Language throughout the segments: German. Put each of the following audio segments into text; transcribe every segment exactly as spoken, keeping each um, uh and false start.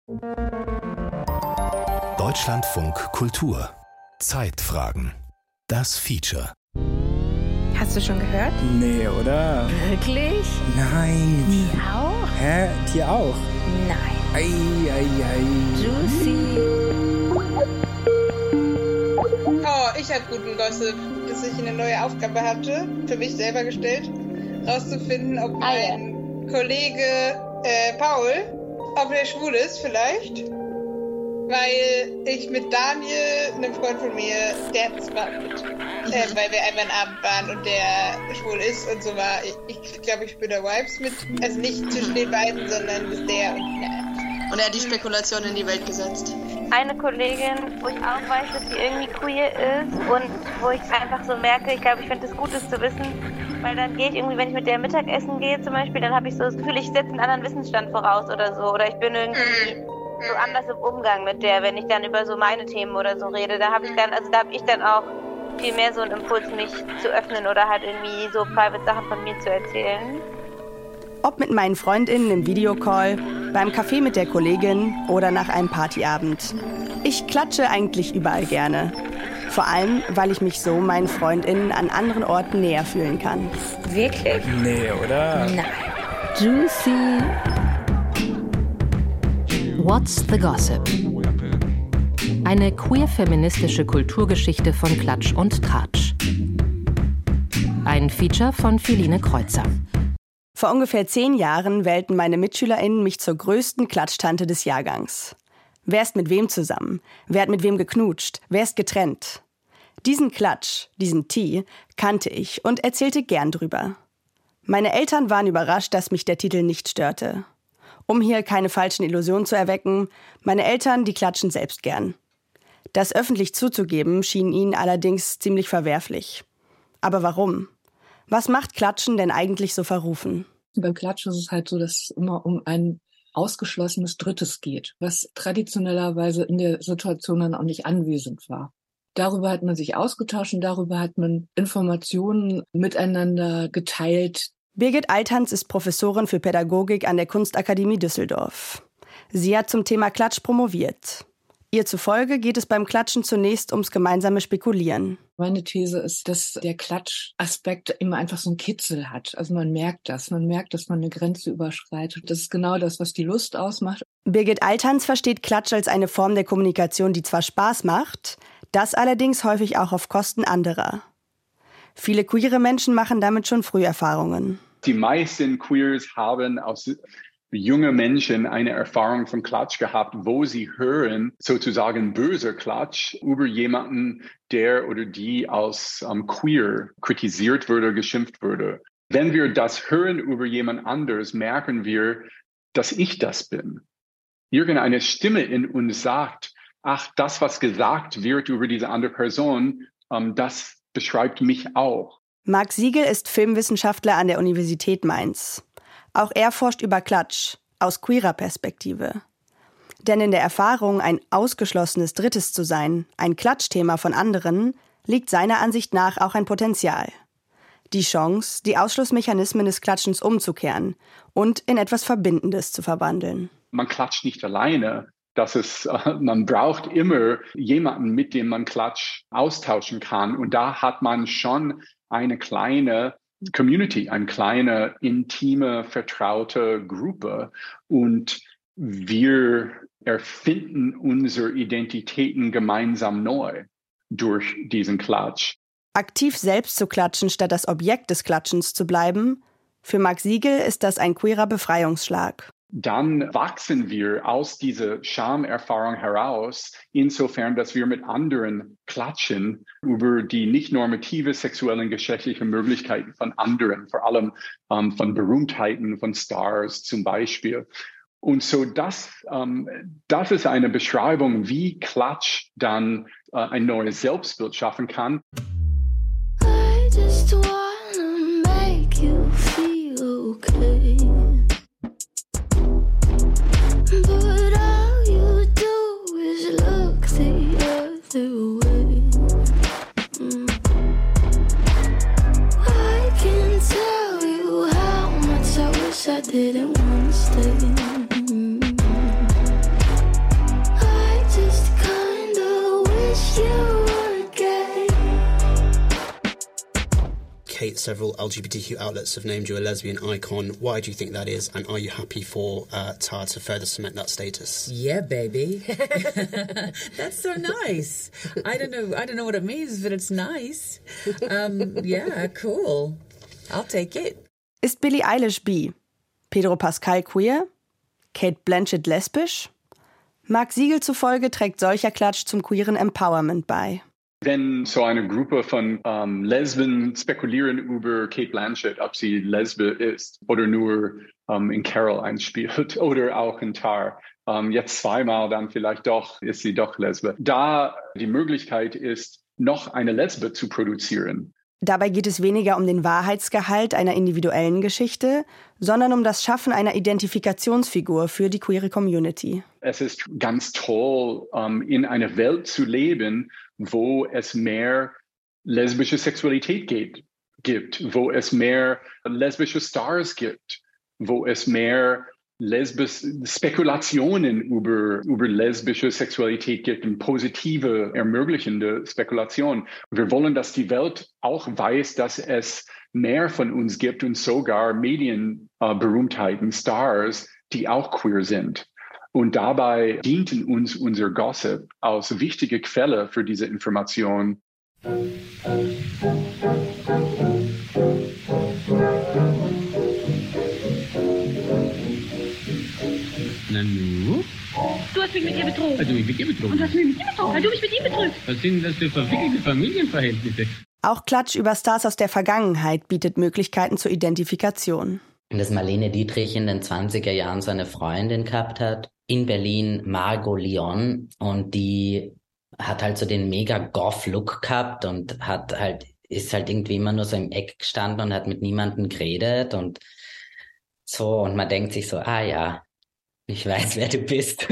Deutschlandfunk Kultur. Zeitfragen. Das Feature. Hast du schon gehört? Nee, oder? Wirklich? Nein. Die auch? Hä? Dir auch? Nein. Ei, ei, ei. Juicy. Oh, ich hab guten Gossip, dass ich eine neue Aufgabe hatte, für mich selber gestellt, rauszufinden, ob mein Kollege äh, Paul, ob er schwul ist vielleicht. Weil ich mit Daniel, einem Freund von mir, der hat es mal mit, äh, weil wir einmal einen Abend waren und der schwul ist und so war. Ich, ich glaube, ich spüre da Vibes mit. Also nicht zwischen den beiden, sondern das der und der. Und er hat die Spekulation in die Welt gesetzt. Eine Kollegin, wo ich auch weiß, dass sie irgendwie queer ist und wo ich einfach so merke, ich glaube, ich finde es gut, das zu wissen, weil dann gehe ich irgendwie, wenn ich mit der Mittagessen gehe zum Beispiel, dann habe ich so das Gefühl, ich setze einen anderen Wissensstand voraus oder so, oder ich bin irgendwie so anders im Umgang mit der, wenn ich dann über so meine Themen oder so rede, da habe ich dann, also da habe ich dann auch viel mehr so einen Impuls, mich zu öffnen oder halt irgendwie so private Sachen von mir zu erzählen. Ob mit meinen FreundInnen im Videocall, beim Kaffee mit der Kollegin oder nach einem Partyabend. Ich klatsche eigentlich überall gerne. Vor allem, weil ich mich so meinen FreundInnen an anderen Orten näher fühlen kann. Wirklich? Nee, oder? Nein. Juicy. What's the Gossip? Eine queer-feministische Kulturgeschichte von Klatsch und Tratsch. Ein Feature von Philine Kreuzer. Vor ungefähr zehn Jahren wählten meine MitschülerInnen mich zur größten Klatschtante des Jahrgangs. Wer ist mit wem zusammen? Wer hat mit wem geknutscht? Wer ist getrennt? Diesen Klatsch, diesen Tee, kannte ich und erzählte gern drüber. Meine Eltern waren überrascht, dass mich der Titel nicht störte. Um hier keine falschen Illusionen zu erwecken, meine Eltern, die klatschen selbst gern. Das öffentlich zuzugeben, schien ihnen allerdings ziemlich verwerflich. Aber warum? Was macht Klatschen denn eigentlich so verrufen? Beim Klatschen ist es halt so, dass es immer um ein ausgeschlossenes Drittes geht, was traditionellerweise in der Situation dann auch nicht anwesend war. Darüber hat man sich ausgetauscht und darüber hat man Informationen miteinander geteilt. Birgit Althans ist Professorin für Pädagogik an der Kunstakademie Düsseldorf. Sie hat zum Thema Klatsch promoviert. Ihr zufolge geht es beim Klatschen zunächst ums gemeinsame Spekulieren. Meine These ist, dass der Klatschaspekt immer einfach so einen Kitzel hat. Also man merkt das. Man merkt, dass man eine Grenze überschreitet. Das ist genau das, was die Lust ausmacht. Birgit Althans versteht Klatsch als eine Form der Kommunikation, die zwar Spaß macht, das allerdings häufig auch auf Kosten anderer. Viele queere Menschen machen damit schon früh Erfahrungen. Die meisten Queers haben aus junge Menschen eine Erfahrung von Klatsch gehabt, wo sie hören sozusagen böser Klatsch über jemanden, der oder die als um, queer kritisiert wurde, geschimpft wurde. Wenn wir das hören über jemand anderes, merken wir, dass ich das bin. Irgendeine Stimme in uns sagt, ach, das, was gesagt wird über diese andere Person, um, das beschreibt mich auch. Marc Siegel ist Filmwissenschaftler an der Universität Mainz. Auch er forscht über Klatsch, aus queerer Perspektive. Denn in der Erfahrung, ein ausgeschlossenes Drittes zu sein, ein Klatschthema von anderen, liegt seiner Ansicht nach auch ein Potenzial. Die Chance, die Ausschlussmechanismen des Klatschens umzukehren und in etwas Verbindendes zu verwandeln. Man klatscht nicht alleine. Das ist, äh, man braucht immer jemanden, mit dem man Klatsch austauschen kann. Und da hat man schon eine kleine Community, eine kleine, intime, vertraute Gruppe. Und wir erfinden unsere Identitäten gemeinsam neu durch diesen Klatsch. Aktiv selbst zu klatschen, statt das Objekt des Klatschens zu bleiben, für Marc Siegel ist das ein queerer Befreiungsschlag. Dann wachsen wir aus dieser Schamerfahrung heraus, insofern, dass wir mit anderen klatschen über die nicht normative sexuellen geschlechtlichen Möglichkeiten von anderen, vor allem ähm, von Berühmtheiten, von Stars zum Beispiel. Und so das, ähm, das ist eine Beschreibung, wie Klatsch dann äh, ein neues Selbstbild schaffen kann. I just wanna make you feel okay. But all you do is look the other way. Mm. I can tell you how much I wish I didn't want to stay. Mm. several L G B T Q outlets have named you a lesbian icon. Why do you think that is, and are you happy for uh, T A R to further cement that status? Yeah, baby. That's so nice. I don't know. I don't know what it means, but it's nice. Um, yeah, cool. I'll take it. Ist Billie Eilish bi? Pedro Pascal queer? Kate Blanchett lesbisch? Marc Siegel zufolge trägt solcher Klatsch zum queeren Empowerment bei. Wenn so eine Gruppe von ähm, Lesben spekulieren über Kate Blanchett, ob sie Lesbe ist oder nur ähm, in Carol einspielt oder auch in Tar, ähm, jetzt zweimal, dann vielleicht doch, ist sie doch Lesbe. Da die Möglichkeit ist, noch eine Lesbe zu produzieren. Dabei geht es weniger um den Wahrheitsgehalt einer individuellen Geschichte, sondern um das Schaffen einer Identifikationsfigur für die queere Community. Es ist ganz toll, um, in einer Welt zu leben, wo es mehr lesbische Sexualität geht, gibt, wo es mehr lesbische Stars gibt, wo es mehr Lesbis Spekulationen über, über lesbische Sexualität gibt und positive, ermöglichende Spekulationen. Wir wollen, dass die Welt auch weiß, dass es mehr von uns gibt und sogar Medienberühmtheiten, äh, Stars, die auch queer sind. Und dabei dienten uns unser Gossip als wichtige Quelle für diese Information. Nanu? Du hast mich mit ihr betrogen. Also mich mit ihr betrogen. Und du hast mich mit ihm betrogen, weil du mich mit ihm betrügst. Was sind das für verwickelte Familienverhältnisse? Auch Klatsch über Stars aus der Vergangenheit bietet Möglichkeiten zur Identifikation. Dass Marlene Dietrich in den zwanziger Jahren so eine Freundin gehabt hat, in Berlin, Margot Lyon, und die hat halt so den mega Goth-Look gehabt und hat halt, ist halt irgendwie immer nur so im Eck gestanden und hat mit niemandem geredet und so, und man denkt sich so, ah ja, ich weiß, wer du bist.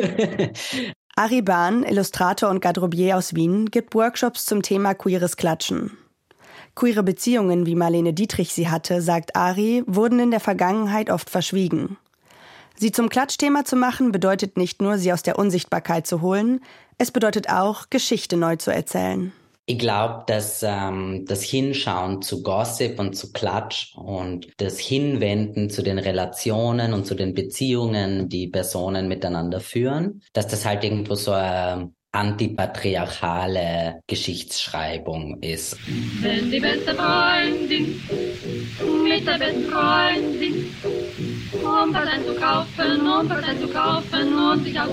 Ari Bahn, Illustrator und Garderobier aus Wien, gibt Workshops zum Thema queeres Klatschen. Queere Beziehungen, wie Marlene Dietrich sie hatte, sagt Ari, wurden in der Vergangenheit oft verschwiegen. Sie zum Klatschthema zu machen, bedeutet nicht nur, sie aus der Unsichtbarkeit zu holen, es bedeutet auch, Geschichte neu zu erzählen. Ich glaube, dass ähm, das Hinschauen zu Gossip und zu Klatsch und das Hinwenden zu den Relationen und zu den Beziehungen, die Personen miteinander führen, dass das halt irgendwo so eine antipatriarchale Geschichtsschreibung ist. Wenn die beste Freundin mit der besten Freundin um Patent zu kaufen, um Patent zu kaufen und sich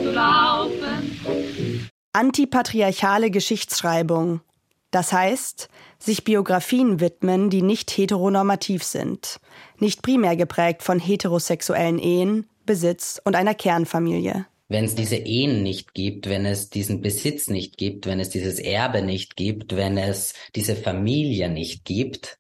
auszulaufen. Antipatriarchale Geschichtsschreibung. Das heißt, sich Biografien widmen, die nicht heteronormativ sind, nicht primär geprägt von heterosexuellen Ehen, Besitz und einer Kernfamilie. Wenn es diese Ehen nicht gibt, wenn es diesen Besitz nicht gibt, wenn es dieses Erbe nicht gibt, wenn es diese Familie nicht gibt,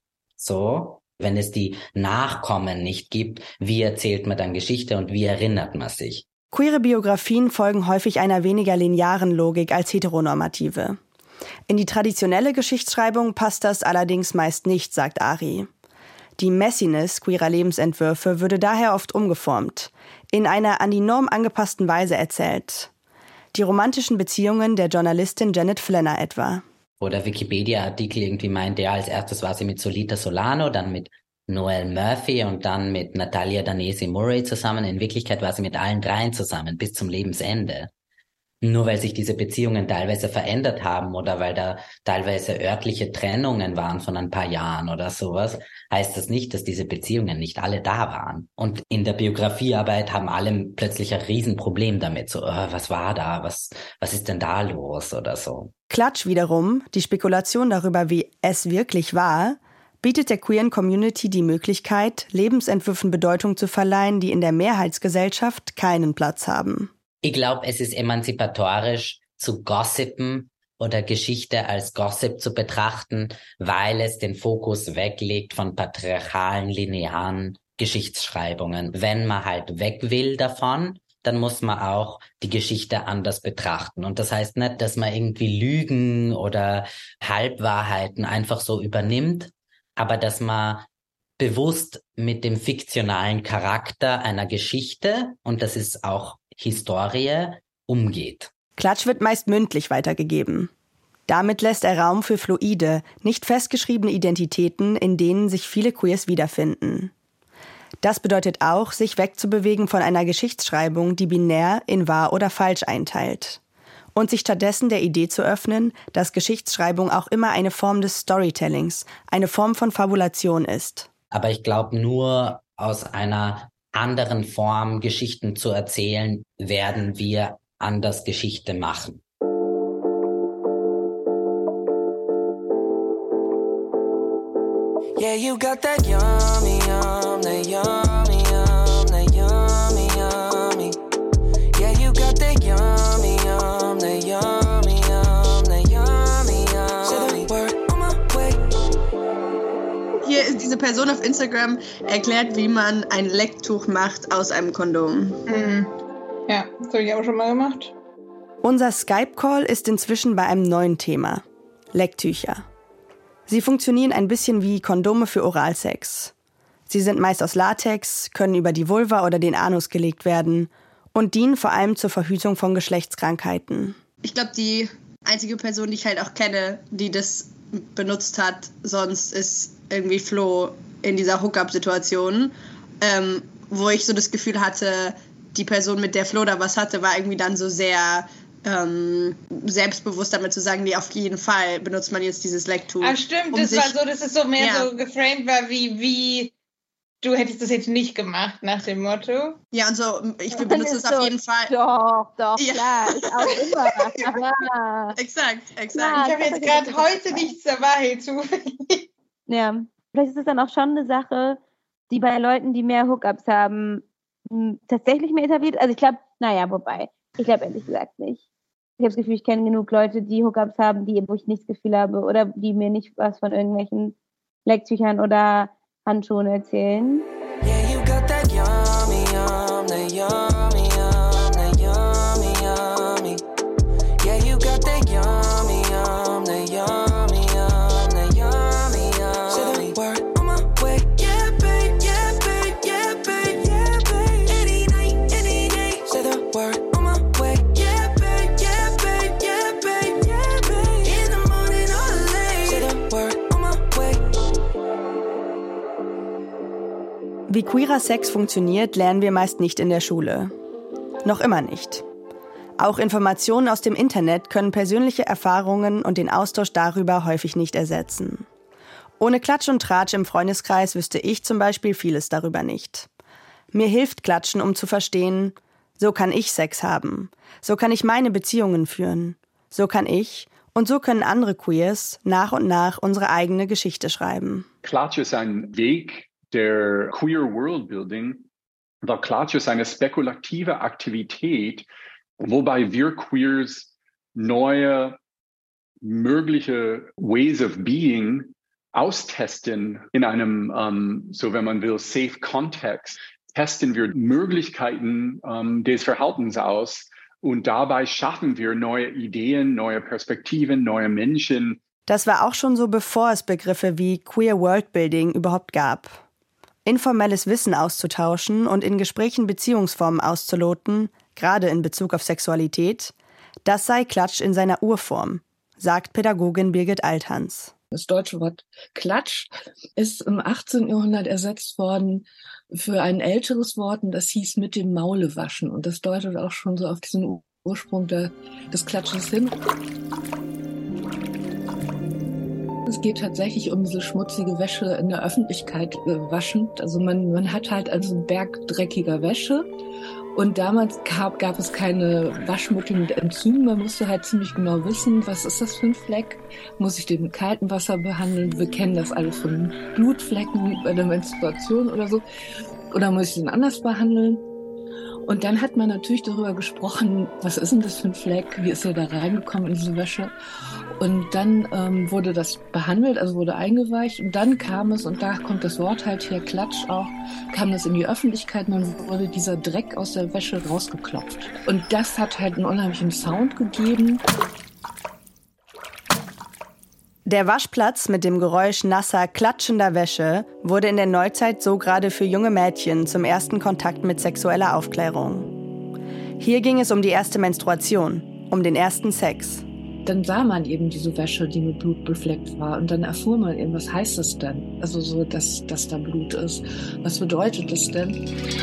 so, wenn es die Nachkommen nicht gibt, wie erzählt man dann Geschichte und wie erinnert man sich? Queere Biografien folgen häufig einer weniger linearen Logik als heteronormative. In die traditionelle Geschichtsschreibung passt das allerdings meist nicht, sagt Ari. Die Messiness queerer Lebensentwürfe würde daher oft umgeformt, in einer an die Norm angepassten Weise erzählt. Die romantischen Beziehungen der Journalistin Janet Flanner etwa. Wo der Wikipedia-Artikel irgendwie meint, ja, als erstes war sie mit Solita Solano, dann mit Noel Murphy und dann mit Natalia Danesi Murray zusammen. In Wirklichkeit war sie mit allen dreien zusammen bis zum Lebensende. Nur weil sich diese Beziehungen teilweise verändert haben oder weil da teilweise örtliche Trennungen waren von ein paar Jahren oder sowas, heißt das nicht, dass diese Beziehungen nicht alle da waren. Und in der Biografiearbeit haben alle plötzlich ein Riesenproblem damit. So, oh, was war da? Was, was ist denn da los oder so? Klatsch wiederum, die Spekulation darüber, wie es wirklich war, bietet der queeren Community die Möglichkeit, Lebensentwürfen Bedeutung zu verleihen, die in der Mehrheitsgesellschaft keinen Platz haben. Ich glaube, es ist emanzipatorisch zu gossipen oder Geschichte als Gossip zu betrachten, weil es den Fokus weglegt von patriarchalen, linearen Geschichtsschreibungen. Wenn man halt weg will davon, dann muss man auch die Geschichte anders betrachten. Und das heißt nicht, dass man irgendwie Lügen oder Halbwahrheiten einfach so übernimmt, aber dass man bewusst mit dem fiktionalen Charakter einer Geschichte, und das ist auch Historie, umgeht. Klatsch wird meist mündlich weitergegeben. Damit lässt er Raum für fluide, nicht festgeschriebene Identitäten, in denen sich viele Queers wiederfinden. Das bedeutet auch, sich wegzubewegen von einer Geschichtsschreibung, die binär in wahr oder falsch einteilt. Und sich stattdessen der Idee zu öffnen, dass Geschichtsschreibung auch immer eine Form des Storytellings, eine Form von Fabulation ist. Aber ich glaube, nur aus einer anderen Form Geschichten zu erzählen, werden wir anders Geschichte machen. Yeah, you got that yummy, yum, that yummy, yum, that yummy, yummy. Yeah, you got that yummy, yum, that yummy, yum, that yummy, yummy. Say the word on my way. Hier ist diese Person auf Instagram erklärt, wie man ein Lecktuch macht aus einem Kondom. Mhm. Ja, das habe ich auch schon mal gemacht. Unser Skype-Call ist inzwischen bei einem neuen Thema: Lecktücher. Sie funktionieren ein bisschen wie Kondome für Oralsex. Sie sind meist aus Latex, können über die Vulva oder den Anus gelegt werden und dienen vor allem zur Verhütung von Geschlechtskrankheiten. Ich glaube, die einzige Person, die ich halt auch kenne, die das benutzt hat, sonst ist irgendwie Flo in dieser Hookup-Situation, ähm, wo ich so das Gefühl hatte, die Person, mit der Flo da was hatte, war irgendwie dann so sehr ähm, selbstbewusst damit zu sagen, nee, auf jeden Fall benutzt man jetzt dieses Lecktuch. Ah, stimmt, um das sich, war so, dass es so mehr ja. so geframed war, wie, wie du hättest das jetzt nicht gemacht, nach dem Motto. Ja, und so, ich benutze es so, auf jeden Fall. Doch, doch, ja. klar, ist auch immer. Ja. Exakt, exakt. Ja, ich habe jetzt gerade heute nichts zur Wahrheit zufällig. Ja, vielleicht ist es dann auch schon eine Sache, die bei Leuten, die mehr Hookups haben, tatsächlich mehr etabliert. Also ich glaube, naja, wobei, ich glaube ehrlich gesagt nicht. Ich habe das Gefühl, ich kenne genug Leute, die Hookups haben, die, wo ich nicht das Gefühl habe oder die mir nicht was von irgendwelchen Lecktüchern oder Handschuhen erzählen. Yeah, you got that yummy, yum, that yummy, yum, that yummy, yummy. Yeah, you got that yummy, yum, that yummy, yum, that yummy, yummy. Say the word on my way. Yeah, babe, yeah, babe, yeah, babe, yeah, babe. Any night, any day. Say the word on my way. Yeah, babe, yeah, babe, yeah, babe, yeah, babe. In the morning or late. Say the word on my way. Wie queerer Sex funktioniert, lernen wir meist nicht in der Schule. Noch immer nicht. Auch Informationen aus dem Internet können persönliche Erfahrungen und den Austausch darüber häufig nicht ersetzen. Ohne Klatsch und Tratsch im Freundeskreis wüsste ich zum Beispiel vieles darüber nicht. Mir hilft Klatschen, um zu verstehen, so kann ich Sex haben, so kann ich meine Beziehungen führen, so kann ich und so können andere Queers nach und nach unsere eigene Geschichte schreiben. Klatsch ist ein Weg der Queer Worldbuilding, da Klatsch ist eine spekulative Aktivität, wobei wir Queers neue mögliche Ways of Being austesten in einem, um, so wenn man will, safe Kontext. Testen wir Möglichkeiten um, des Verhaltens aus und dabei schaffen wir neue Ideen, neue Perspektiven, neue Menschen. Das war auch schon so, bevor es Begriffe wie Queer Worldbuilding überhaupt gab. Informelles Wissen auszutauschen und in Gesprächen Beziehungsformen auszuloten, gerade in Bezug auf Sexualität, das sei Klatsch in seiner Urform, sagt Pädagogin Birgit Althans. Das deutsche Wort Klatsch ist im achtzehnten Jahrhundert ersetzt worden für ein älteres Wort, und das hieß mit dem Maule waschen. Und das deutet auch schon so auf diesen Ursprung der, des Klatsches hin. Es geht tatsächlich um diese schmutzige Wäsche in der Öffentlichkeit äh, waschend. Also man, man hat halt also einen Berg dreckiger Wäsche. Und damals gab, gab es keine Waschmittel mit Enzymen. Man musste halt ziemlich genau wissen, was ist das für ein Fleck? Muss ich den mit kaltem Wasser behandeln? Wir kennen das alle von Blutflecken bei der Menstruation oder so. Oder muss ich den anders behandeln? Und dann hat man natürlich darüber gesprochen, was ist denn das für ein Fleck? Wie ist er da reingekommen in diese Wäsche? Und dann ähm, wurde das behandelt, also wurde eingeweicht. Und dann kam es, und da kommt das Wort halt her, Klatsch auch, kam das in die Öffentlichkeit und dann wurde dieser Dreck aus der Wäsche rausgeklopft. Und das hat halt einen unheimlichen Sound gegeben. Der Waschplatz mit dem Geräusch nasser, klatschender Wäsche wurde in der Neuzeit so gerade für junge Mädchen zum ersten Kontakt mit sexueller Aufklärung. Hier ging es um die erste Menstruation, um den ersten Sex. dann sah man eben diese Wäsche, die mit Blut befleckt war. Und dann erfuhr man eben, was heißt das denn? Also so, dass, dass da Blut ist. Was bedeutet das denn?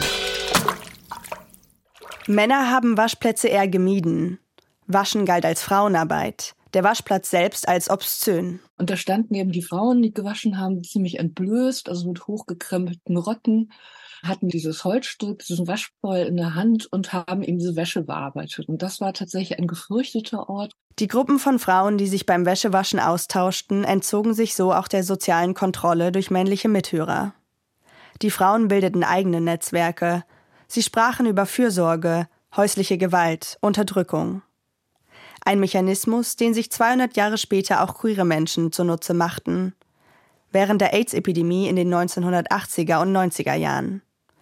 Männer haben Waschplätze eher gemieden. Waschen galt als Frauenarbeit, der Waschplatz selbst als obszön. Und da standen eben die Frauen, die gewaschen haben, ziemlich entblößt, also mit hochgekrempelten Rotten, hatten dieses Holzstück, diesen Waschbeul in der Hand und haben eben diese Wäsche bearbeitet. Und das war tatsächlich ein gefürchteter Ort. Die Gruppen von Frauen, die sich beim Wäschewaschen austauschten, entzogen sich so auch der sozialen Kontrolle durch männliche Mithörer. Die Frauen bildeten eigene Netzwerke. Sie sprachen über Fürsorge, häusliche Gewalt, Unterdrückung. Ein Mechanismus, den sich zweihundert Jahre später auch queere Menschen zunutze machten. Während der AIDS-Epidemie in den neunzehnhundertachtziger und neunziger Jahren.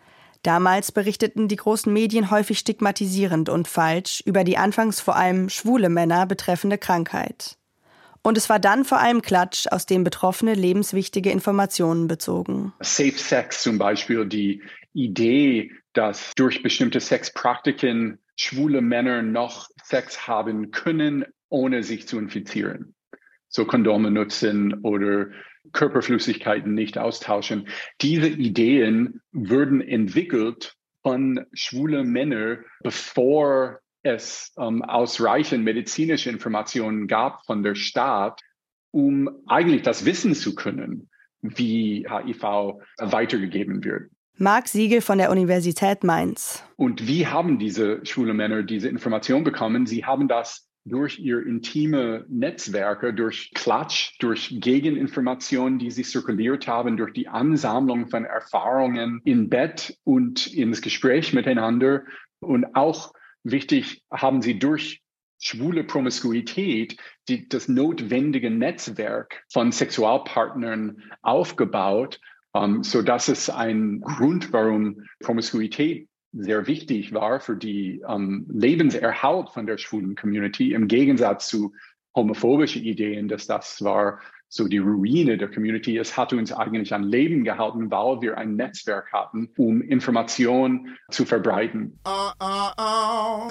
Damals berichteten die großen Medien häufig stigmatisierend und falsch über die anfangs vor allem schwule Männer betreffende Krankheit. Und es war dann vor allem Klatsch, aus dem Betroffene lebenswichtige Informationen bezogen. Safe Sex zum Beispiel, die Idee, dass durch bestimmte Sexpraktiken schwule Männer noch Sex haben können, ohne sich zu infizieren. So Kondome nutzen oder Körperflüssigkeiten nicht austauschen. Diese Ideen wurden entwickelt von schwulen Männern, bevor es ähm, ausreichend medizinische Informationen gab von der Staat, um eigentlich das wissen zu können, wie H I V weitergegeben wird. Marc Siegel von der Universität Mainz. Und wie haben diese schwulen Männer diese Information bekommen? Sie haben das durch ihre intime Netzwerke, durch Klatsch, durch Gegeninformationen, die sie zirkuliert haben, durch die Ansammlung von Erfahrungen im Bett und ins Gespräch miteinander. Und auch wichtig, haben sie durch schwule Promiskuität die, das notwendige Netzwerk von Sexualpartnern aufgebaut, um, so dass es ein Grund, warum Promiskuität sehr wichtig war für die um, Lebenserhalt von der schwulen Community, im Gegensatz zu homophobischen Ideen, dass das war so die Ruine der Community. Es hat uns eigentlich am Leben gehalten, weil wir ein Netzwerk hatten, um Informationen zu verbreiten. Uh, uh, uh,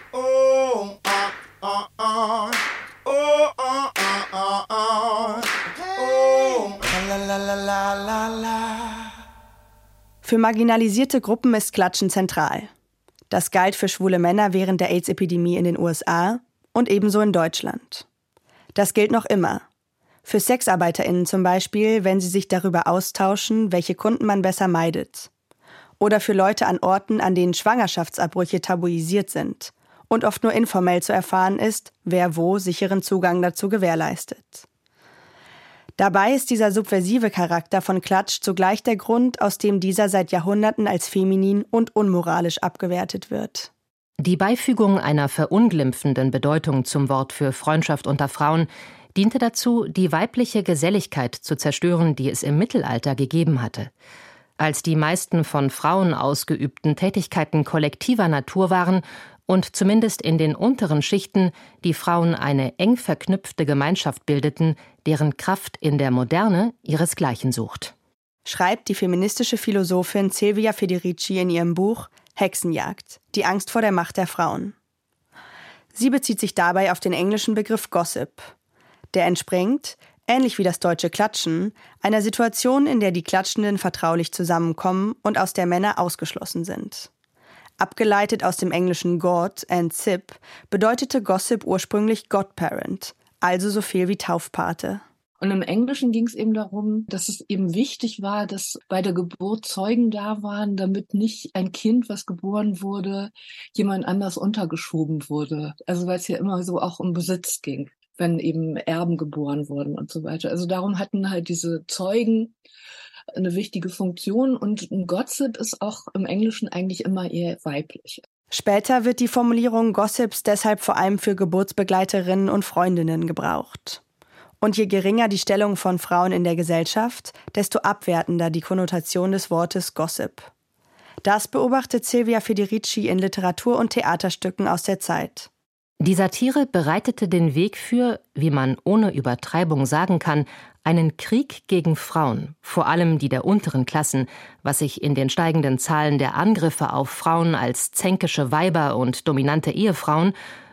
oh, uh, uh, uh, oh, uh, uh, uh, uh, oh, la la la la la la. Für marginalisierte Gruppen ist Klatschen zentral. Das galt für schwule Männer während der AIDS-Epidemie in den U S A und ebenso in Deutschland. Das gilt noch immer. Für SexarbeiterInnen zum Beispiel, wenn sie sich darüber austauschen, welche Kunden man besser meidet. Oder für Leute an Orten, an denen Schwangerschaftsabbrüche tabuisiert sind und oft nur informell zu erfahren ist, wer wo sicheren Zugang dazu gewährleistet. Dabei ist dieser subversive Charakter von Klatsch zugleich der Grund, aus dem dieser seit Jahrhunderten als feminin und unmoralisch abgewertet wird. Die Beifügung einer verunglimpfenden Bedeutung zum Wort für Freundschaft unter Frauen diente dazu, die weibliche Geselligkeit zu zerstören, die es im Mittelalter gegeben hatte. Als die meisten von Frauen ausgeübten Tätigkeiten kollektiver Natur waren und zumindest in den unteren Schichten die Frauen eine eng verknüpfte Gemeinschaft bildeten, deren Kraft in der Moderne ihresgleichen sucht. Schreibt die feministische Philosophin Silvia Federici in ihrem Buch Hexenjagd, die Angst vor der Macht der Frauen. Sie bezieht sich dabei auf den englischen Begriff Gossip. Der entspringt, ähnlich wie das deutsche Klatschen, einer Situation, in der die Klatschenden vertraulich zusammenkommen und aus der Männer ausgeschlossen sind. Abgeleitet aus dem englischen God and Sip bedeutete Gossip ursprünglich Godparent, also so viel wie Taufpate. Und im Englischen ging es eben darum, dass es eben wichtig war, dass bei der Geburt Zeugen da waren, damit nicht ein Kind, was geboren wurde, jemand anders untergeschoben wurde. Also weil es ja immer so auch um Besitz ging, wenn eben Erben geboren wurden und so weiter. Also darum hatten halt diese Zeugen eine wichtige Funktion und ein Gossip ist auch im Englischen eigentlich immer eher weiblich. Später wird die Formulierung Gossips deshalb vor allem für Geburtsbegleiterinnen und Freundinnen gebraucht. Und je geringer die Stellung von Frauen in der Gesellschaft, desto abwertender die Konnotation des Wortes Gossip. Das beobachtet Silvia Federici in Literatur- und Theaterstücken aus der Zeit. Die Satire bereitete den Weg für, wie man ohne Übertreibung sagen kann, einen Krieg gegen Frauen, vor allem die der unteren Klassen, was sich in den steigenden Zahlen der Angriffe auf Frauen als zänkische Weiber und dominante Ehefrauen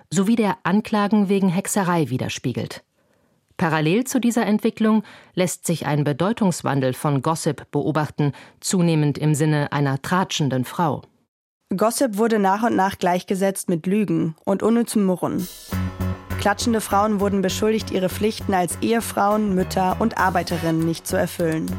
sowie der Anklagen wegen Hexerei widerspiegelt. Parallel zu dieser Entwicklung lässt sich ein Bedeutungswandel von Gossip beobachten, zunehmend im Sinne einer tratschenden Frau. Gossip wurde nach und nach gleichgesetzt mit Lügen und unnützem Murren. Klatschende Frauen wurden beschuldigt, ihre Pflichten als Ehefrauen, Mütter und Arbeiterinnen nicht zu erfüllen.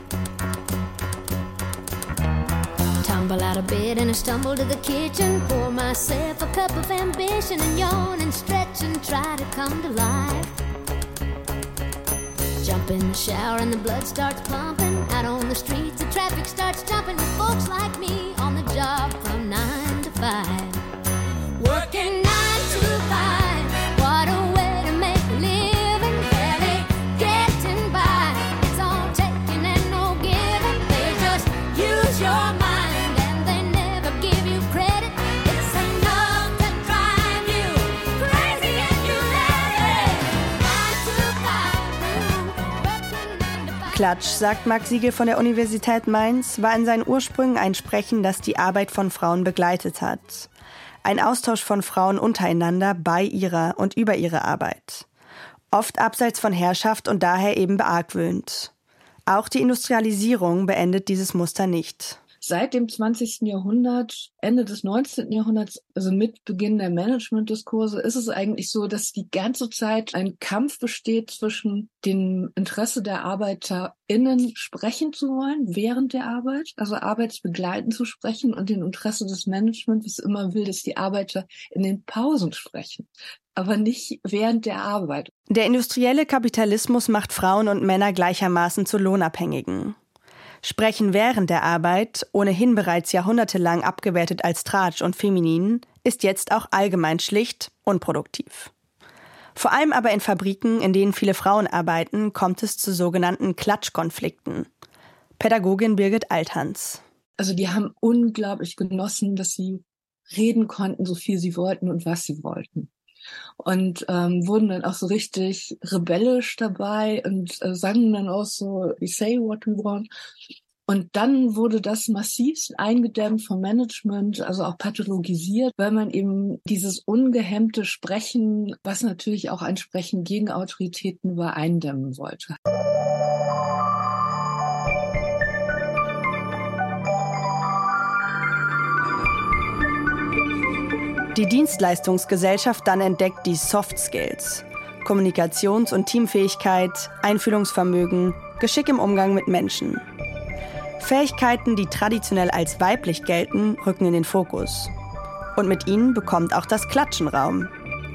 Tumble out of bed and I stumble to the kitchen, pour myself a cup of ambition and yawn and stretch and try to come to life. Jump in the shower and the blood starts pumping. Out on the streets the traffic starts jumping with folks like me on the job from nine to five. Working nine to five, what a way to make a living. Barely getting by, it's all taking and no giving. They just use your mind and they never give you credit. It's enough to drive you crazy if you let it. Nine to five. Klatsch, sagt Marc Siegel von der Universität Mainz, war in seinen Ursprüngen ein Sprechen, das die Arbeit von Frauen begleitet hat. Ein Austausch von Frauen untereinander bei ihrer und über ihre Arbeit. Oft abseits von Herrschaft und daher eben beargwöhnt. Auch die Industrialisierung beendet dieses Muster nicht. Seit dem zwanzigsten Jahrhundert, Ende des neunzehnten Jahrhunderts, also mit Beginn der Managementdiskurse, ist es eigentlich so, dass die ganze Zeit ein Kampf besteht zwischen dem Interesse der ArbeiterInnen, sprechen zu wollen während der Arbeit, also arbeitsbegleitend zu sprechen, und dem Interesse des Managements, das immer will, dass die Arbeiter in den Pausen sprechen, aber nicht während der Arbeit. Der industrielle Kapitalismus macht Frauen und Männer gleichermaßen zu Lohnabhängigen. Sprechen während der Arbeit, ohnehin bereits jahrhundertelang abgewertet als tratsch und feminin, ist jetzt auch allgemein schlicht unproduktiv. Vor allem aber in Fabriken, in denen viele Frauen arbeiten, kommt es zu sogenannten Klatschkonflikten. Pädagogin Birgit Althans. Also die haben unglaublich genossen, dass sie reden konnten, so viel sie wollten und was sie wollten. Und ähm, wurden dann auch so richtig rebellisch dabei und äh, sangen dann auch so, we say what we want. Und dann wurde das massivst eingedämmt vom Management, also auch pathologisiert, weil man eben dieses ungehemmte Sprechen, was natürlich auch ein Sprechen gegen Autoritäten war, eindämmen wollte. Die Dienstleistungsgesellschaft dann entdeckt die Soft Skills. Kommunikations- und Teamfähigkeit, Einfühlungsvermögen, Geschick im Umgang mit Menschen. Fähigkeiten, die traditionell als weiblich gelten, rücken in den Fokus. Und mit ihnen bekommt auch das Klatschen Raum.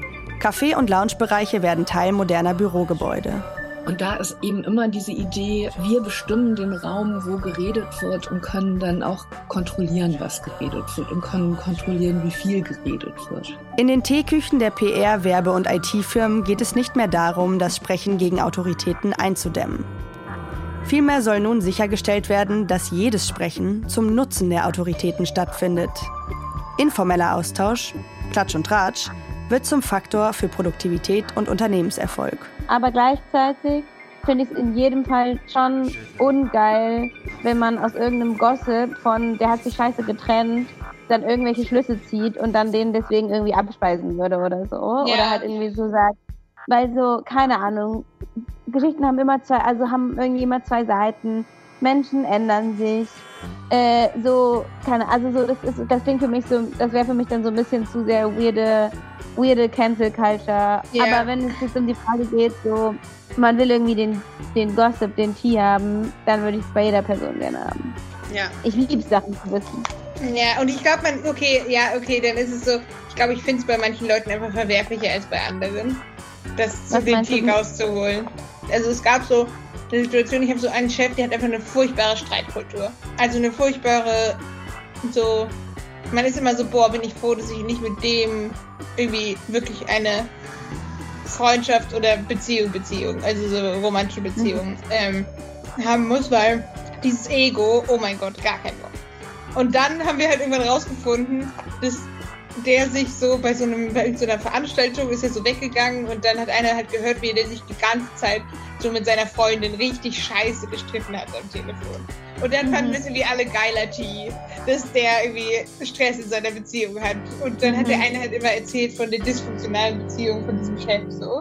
Café- und Loungebereiche werden Teil moderner Bürogebäude. Und da ist eben immer diese Idee, wir bestimmen den Raum, wo geredet wird, und können dann auch kontrollieren, was geredet wird, und können kontrollieren, wie viel geredet wird. In den Teeküchen der P R-, Werbe- und I T-Firmen geht es nicht mehr darum, das Sprechen gegen Autoritäten einzudämmen. Vielmehr soll nun sichergestellt werden, dass jedes Sprechen zum Nutzen der Autoritäten stattfindet. Informeller Austausch, Klatsch und Tratsch, wird zum Faktor für Produktivität und Unternehmenserfolg. Aber gleichzeitig finde ich es in jedem Fall schon ungeil, wenn man aus irgendeinem Gossip von, der hat sich scheiße getrennt, dann irgendwelche Schlüsse zieht und dann den deswegen irgendwie abspeisen würde oder so. Ja. Oder halt irgendwie so sagt, weil so, keine Ahnung, Geschichten haben immer zwei, also haben irgendwie immer zwei Seiten. Menschen ändern sich. Äh, so, keine, also so, das ist, das klingt für mich so, das wäre für mich dann so ein bisschen zu sehr weirde, weirde Cancel Culture. Yeah. Aber wenn es jetzt um die Frage geht, so, man will irgendwie den, den Gossip, den Tee haben, dann würde ich es bei jeder Person gerne haben. Ja. Ich liebe es, Sachen zu wissen. Ja, und ich glaube, man, okay, ja, okay, dann ist es so, ich glaube, ich finde es bei manchen Leuten einfach verwerflicher als bei anderen, das zu den Tee rauszuholen. Also es gab so eine Situation, ich habe so einen Chef, der hat einfach eine furchtbare Streitkultur. Also eine furchtbare, so, man ist immer so, boah, bin ich froh, dass ich nicht mit dem irgendwie wirklich eine Freundschaft oder Beziehung, Beziehung, also so romantische Beziehung mhm. ähm, haben muss, weil dieses Ego, oh mein Gott, gar kein Bock. Und dann haben wir halt irgendwann rausgefunden, dass der sich so bei so, einem, bei so einer Veranstaltung ist er so weggegangen und dann hat einer halt gehört, wie der sich die ganze Zeit so mit seiner Freundin richtig scheiße gestritten hat am Telefon. Und dann fanden das irgendwie alle geiler T, dass der irgendwie Stress in seiner Beziehung hat. Und dann hat der eine halt immer erzählt von der dysfunktionalen Beziehung von diesem Chef so.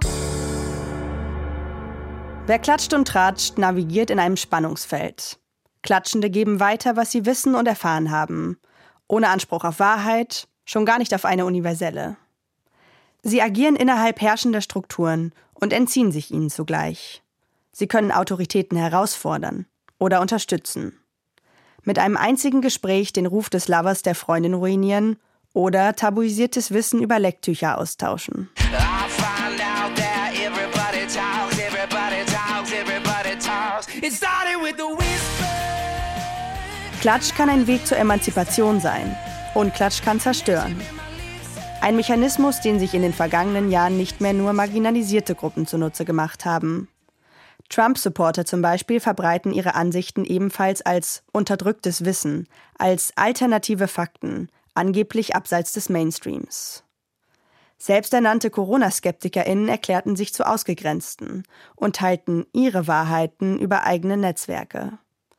Wer klatscht und tratscht, navigiert in einem Spannungsfeld. Klatschende geben weiter, was sie wissen und erfahren haben. Ohne Anspruch auf Wahrheit, schon gar nicht auf eine universelle. Sie agieren innerhalb herrschender Strukturen und entziehen sich ihnen zugleich. Sie können Autoritäten herausfordern oder unterstützen. Mit einem einzigen Gespräch den Ruf des Lovers der Freundin ruinieren oder tabuisiertes Wissen über Lecktücher austauschen. Klatsch kann ein Weg zur Emanzipation sein und Klatsch kann zerstören. Ein Mechanismus, den sich in den vergangenen Jahren nicht mehr nur marginalisierte Gruppen zunutze gemacht haben. Trump-Supporter zum Beispiel verbreiten ihre Ansichten ebenfalls als unterdrücktes Wissen, als alternative Fakten, angeblich abseits des Mainstreams. Selbsternannte Corona-SkeptikerInnen erklärten sich zu Ausgegrenzten und teilten ihre Wahrheiten über eigene Netzwerke.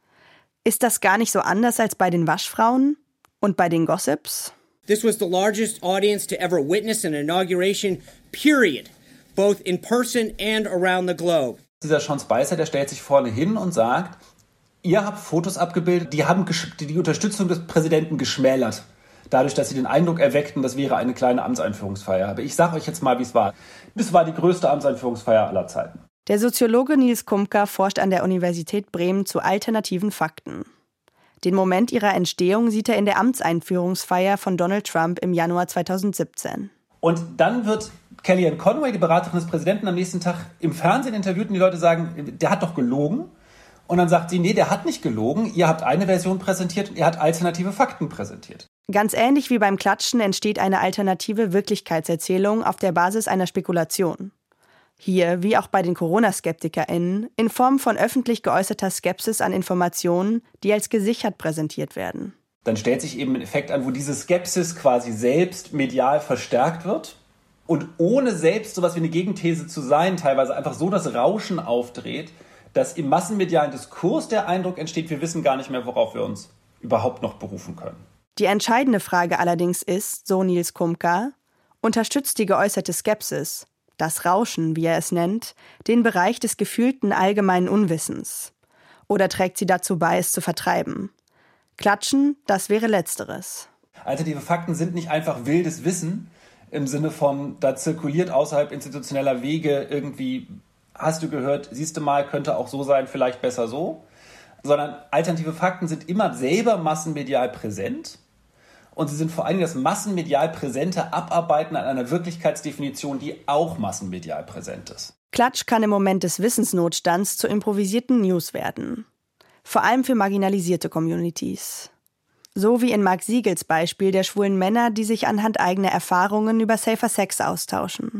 Ist das gar nicht so anders als bei den Waschfrauen und bei den Gossips? This was the largest audience to ever witness an inauguration, period, both in person and around the globe. Dieser Sean Spicer, der stellt sich vorne hin und sagt, ihr habt Fotos abgebildet, die haben die Unterstützung des Präsidenten geschmälert. Dadurch, dass sie den Eindruck erweckten, das wäre eine kleine Amtseinführungsfeier. Aber ich sage euch jetzt mal, wie es war. Das war die größte Amtseinführungsfeier aller Zeiten. Der Soziologe Nils Kumpka forscht an der Universität Bremen zu alternativen Fakten. Den Moment ihrer Entstehung sieht er in der Amtseinführungsfeier von Donald Trump im Januar zweitausendsiebzehn. Und dann wird Kellyanne Conway, die Beraterin des Präsidenten, am nächsten Tag im Fernsehen interviewt und die Leute sagen, der hat doch gelogen. Und dann sagt sie, nee, der hat nicht gelogen. Ihr habt eine Version präsentiert und er hat alternative Fakten präsentiert. Ganz ähnlich wie beim Klatschen entsteht eine alternative Wirklichkeitserzählung auf der Basis einer Spekulation. Hier, wie auch bei den Corona-SkeptikerInnen, in Form von öffentlich geäußerter Skepsis an Informationen, die als gesichert präsentiert werden. Dann stellt sich eben ein Effekt an, wo diese Skepsis quasi selbst medial verstärkt wird und ohne selbst sowas wie eine Gegenthese zu sein, teilweise einfach so das Rauschen aufdreht, dass im massenmedialen Diskurs der Eindruck entsteht, wir wissen gar nicht mehr, worauf wir uns überhaupt noch berufen können. Die entscheidende Frage allerdings ist, so Nils Kumpka, unterstützt die geäußerte Skepsis, das Rauschen, wie er es nennt, den Bereich des gefühlten allgemeinen Unwissens? Oder trägt sie dazu bei, es zu vertreiben? Klatschen, das wäre Letzteres. Alternative Fakten sind nicht einfach wildes Wissen im Sinne von, da zirkuliert außerhalb institutioneller Wege irgendwie, hast du gehört, siehst du mal, könnte auch so sein, vielleicht besser so. Sondern alternative Fakten sind immer selber massenmedial präsent. Und sie sind vor allem das massenmedial präsente Abarbeiten an einer Wirklichkeitsdefinition, die auch massenmedial präsent ist. Klatsch kann im Moment des Wissensnotstands zu improvisierten News werden. Vor allem für marginalisierte Communities. So wie in Mark Siegels Beispiel der schwulen Männer, die sich anhand eigener Erfahrungen über Safer Sex austauschen.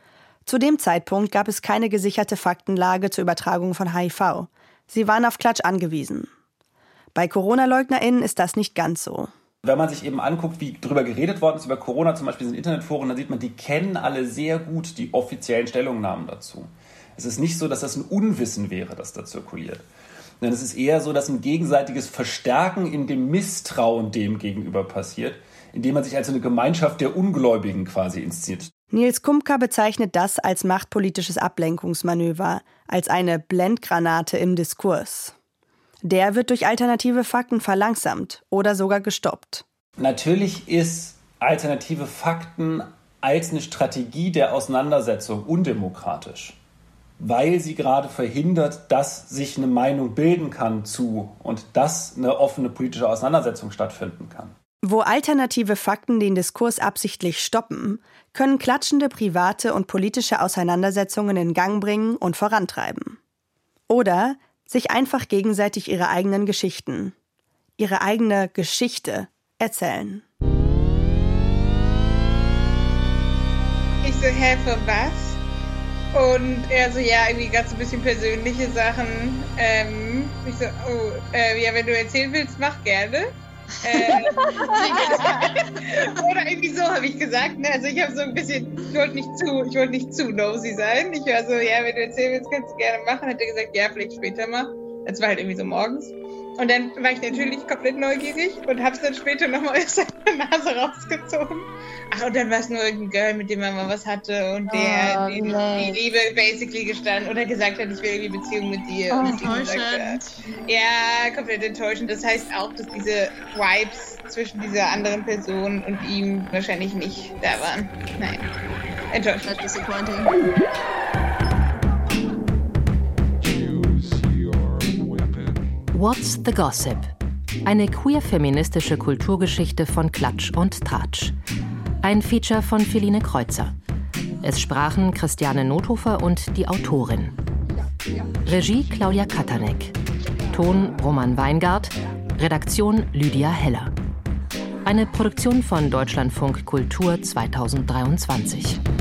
Zu dem Zeitpunkt gab es keine gesicherte Faktenlage zur Übertragung von H I V. Sie waren auf Klatsch angewiesen. Bei Corona-LeugnerInnen ist das nicht ganz so. Wenn man sich eben anguckt, wie darüber geredet worden ist, über Corona zum Beispiel in Internetforen, dann sieht man, die kennen alle sehr gut die offiziellen Stellungnahmen dazu. Es ist nicht so, dass das ein Unwissen wäre, das da zirkuliert. Denn es ist eher so, dass ein gegenseitiges Verstärken in dem Misstrauen dem gegenüber passiert, indem man sich als eine Gemeinschaft der Ungläubigen quasi inszeniert. Nils Kumpka bezeichnet das als machtpolitisches Ablenkungsmanöver, als eine Blendgranate im Diskurs. Der wird durch alternative Fakten verlangsamt oder sogar gestoppt. Natürlich ist alternative Fakten als eine Strategie der Auseinandersetzung undemokratisch, weil sie gerade verhindert, dass sich eine Meinung bilden kann zu und dass eine offene politische Auseinandersetzung stattfinden kann. Wo alternative Fakten den Diskurs absichtlich stoppen, können klatschende private und politische Auseinandersetzungen in Gang bringen und vorantreiben. Oder sich einfach gegenseitig ihre eigenen Geschichten, ihre eigene Geschichte erzählen. Ich so, hä, für was? Und er so, ja, irgendwie ganz ein bisschen persönliche Sachen. Ähm, ich so, oh, äh, ja, wenn du erzählen willst, mach gerne. Äh, oder irgendwie so habe ich gesagt. Ne? Also ich habe so ein bisschen, ich wollte nicht zu, ich wollte nicht zu nosy sein. Ich war so, ja, wenn du erzählen willst, kannst du gerne machen. Hat er gesagt, ja, vielleicht später mal. Das war halt irgendwie so morgens. Und dann war ich natürlich komplett neugierig und hab's dann später nochmal aus seiner Nase rausgezogen. Ach, und dann war es nur irgendein Girl, mit dem man mal was hatte und der Oh, die, nee. die Liebe basically gestanden oder gesagt hat, ich will irgendwie Beziehung mit dir. Oh, und ich gesagt, enttäuschend. ja, komplett enttäuschend. Das heißt auch, dass diese Vibes zwischen dieser anderen Person und ihm wahrscheinlich nicht da waren. Nein, enttäuschend. That's disappointing. What's the Gossip? Eine queer-feministische Kulturgeschichte von Klatsch und Tratsch. Ein Feature von Feline Kreuzer. Es sprachen Christiane Nothofer und die Autorin. Regie Claudia Katanek. Ton Roman Weingart. Redaktion Lydia Heller. Eine Produktion von Deutschlandfunk Kultur zweitausenddreiundzwanzig.